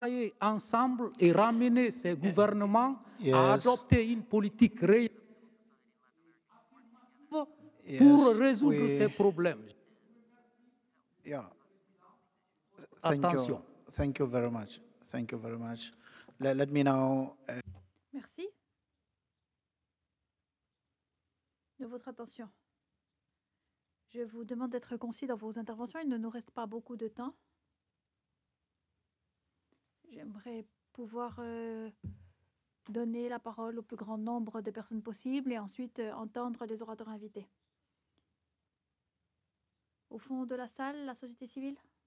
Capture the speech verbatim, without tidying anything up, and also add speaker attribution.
Speaker 1: travailler ensemble et ramener ces gouvernements à
Speaker 2: Yes,
Speaker 1: adopter une politique réelle pour
Speaker 2: yes,
Speaker 1: résoudre ces
Speaker 2: we,
Speaker 1: problèmes.
Speaker 2: yeah, thank you,
Speaker 1: Attention.
Speaker 2: thank you very much, thank you very much. Let, let me now, uh,
Speaker 3: Merci de votre attention. Je vous demande d'être concis dans vos interventions. Il ne nous reste pas beaucoup de temps. J'aimerais pouvoir euh, donner la parole au plus grand nombre de personnes possible et ensuite euh, entendre les orateurs invités. Au fond de la salle, la société civile.